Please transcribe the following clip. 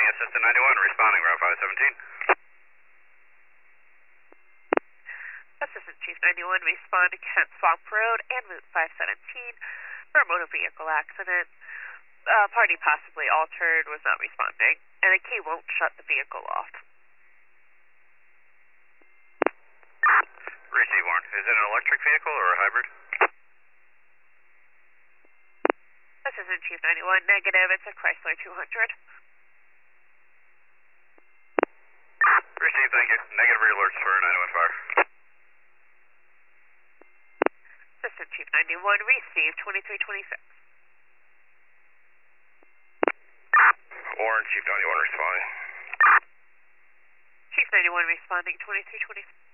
Assistant 91, responding, Route 517. Assistant Chief 91, respond to Kent Swamp Road and Route 517 for a motor vehicle accident. Party possibly altered, was not responding, and a key won't shut the vehicle off. Receive warrant. Is it an electric vehicle or a hybrid? Assistant Chief 91, negative, it's a Chrysler 200. Receive, thank you. Negative alerts for 901 fire. Assistant Chief 91, receive 2326. Warrant, Chief 91 responding. Chief 91 responding 2326.